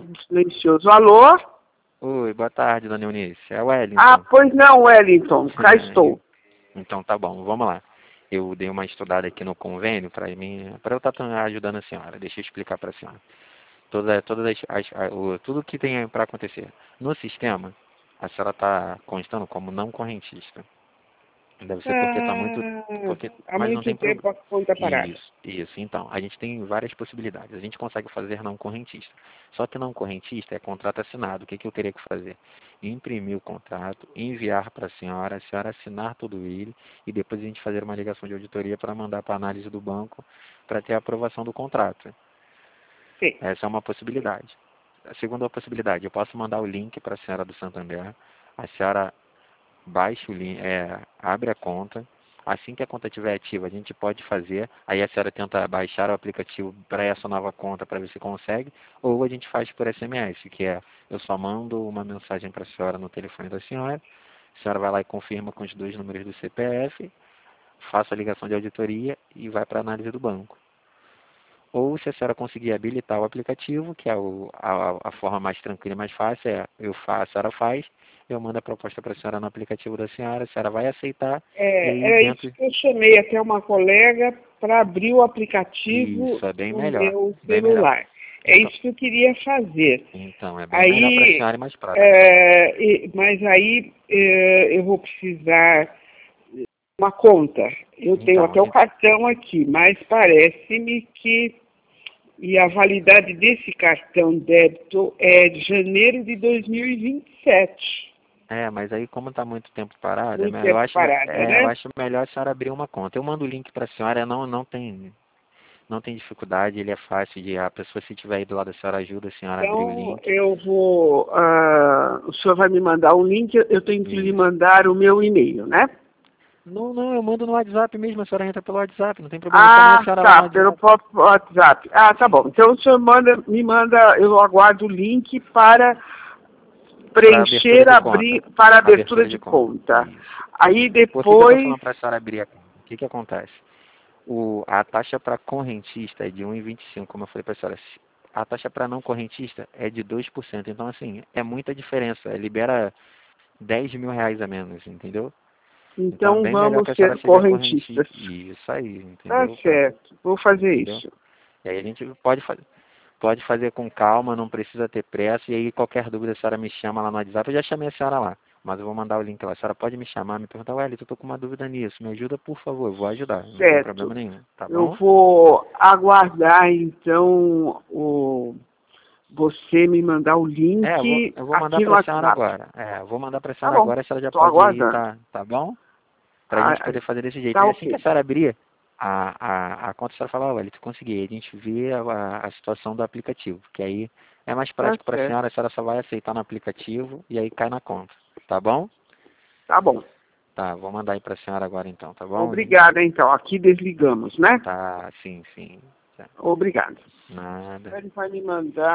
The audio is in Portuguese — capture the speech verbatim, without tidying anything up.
silencioso. Alô? Oi, boa tarde, dona Eunice. É o Wellington. Ah, pois não, Wellington. Cá estou. Então tá bom, vamos lá. Eu dei uma estudada aqui no convênio para mim, para eu estar ajudando a senhora. Deixa eu explicar para a senhora. Toda, todas as, as, a- o- tudo que tem para acontecer. No sistema, a senhora está constando como não correntista. Deve ser porque está muito. Ah, Porque, há mas não muito tem problema. tempo a conta parada. Isso, isso. Então, a gente tem várias possibilidades. A gente consegue fazer não correntista. Só que não correntista é contrato assinado. O que, que eu queria fazer? Imprimir o contrato, enviar para a senhora, a senhora assinar tudo ele e depois a gente fazer uma ligação de auditoria para mandar para análise do banco para ter a aprovação do contrato. Sim. Essa é uma possibilidade. A segunda possibilidade, eu posso mandar o link para a senhora do Santander. A senhora baixa o link, é, abre a conta. Assim que a conta estiver ativa, a gente pode fazer. Aí a senhora tenta baixar o aplicativo para essa nova conta para ver se consegue. Ou a gente faz por S M S, que é eu só mando uma mensagem para a senhora no telefone da senhora. A senhora vai lá e confirma com os dois números do C P F, faça a ligação de auditoria e vai para a análise do banco. Ou se a senhora conseguir habilitar o aplicativo, que é o, a, a forma mais tranquila e mais fácil, é eu faço, a senhora faz, eu mando a proposta para a senhora no aplicativo da senhora, a senhora vai aceitar, e É, aí era dentro... isso que eu chamei até uma colega para abrir o aplicativo Isso, é bem no melhor, meu bem melhor. celular. É Então, isso que eu queria fazer. então é bem melhor para a Aí, senhora e mais prático. é, e- mas aí é, eu vou precisar de uma conta. Eu tenho Então, a até o gente, cartão aqui, mas parece-me que e a validade desse cartão débito é de janeiro de dois mil e vinte e sete. é, mas aí como está muito tempo parado, é, Muito me- eu tempo acho, me- parada, é, eu né? acho melhor a senhora abrir uma conta. Eu mando o link para a senhora, não, não tem... Não tem dificuldade, ele é fácil de... A pessoa, se tiver aí do lado da senhora, ajuda a senhora a abrir o Então, link. eu vou. ah, o senhor vai me mandar um link, eu tenho que lhe Isso. mandar o meu e-mail, né? Não, não, eu mando no WhatsApp mesmo, a senhora entra pelo WhatsApp, não tem problema, eu chamei a Ah, senhora lá no tá, pelo WhatsApp. próprio WhatsApp. Ah, tá bom. Então o senhor manda, me manda, eu aguardo o link para Para abertura preencher, de conta. abrir, para abertura Abertura de de conta. conta. Isso. Aí Por que, que eu estou depois. falando para a senhora abrir a conta? O que, que acontece? O, a taxa para correntista é de um vírgula vinte e cinco, como eu falei para a senhora. A taxa para não correntista é de dois por cento. Então, assim, é muita diferença. Libera dez mil reais a menos, entendeu? Então, é Então bem melhor vamos que a senhora ser seja correntista. correntistas. Isso aí, Tá entendeu? Pra, certo, vou fazer entendeu? isso. E aí a gente pode fazer. Pode fazer com calma, não precisa ter pressa. E aí, qualquer dúvida, a senhora me chama lá no WhatsApp. Eu já chamei a senhora lá, mas eu vou mandar o link lá. A senhora pode me chamar, me perguntar, Wellington, eu tô com uma dúvida nisso. Me ajuda, por favor. Eu vou ajudar. Não tem Certo. problema nenhum. Tá Eu bom? vou aguardar então o você me mandar o É, eu vou, link eu vou mandar aqui no para a senhora WhatsApp. agora. É, eu vou mandar para a Tá senhora bom, agora. A senhora já estou pode ir, aguardando. tá, tá bom? Para a Ah, gente poder fazer desse jeito. tá E assim que a ok. senhora abrir a, a, a conta, a senhora fala, ó, Wellington, consegui. A gente vê a, a, a situação do aplicativo, que aí é mais Tá prático para a certo. senhora. A senhora só vai aceitar no aplicativo e aí cai na conta. Tá bom? Tá bom. Tá, vou mandar aí pra senhora agora então, tá bom? Obrigada então. Aqui desligamos, né? Tá, sim, sim. Tá. Obrigado. Nada. Ele vai me mandar.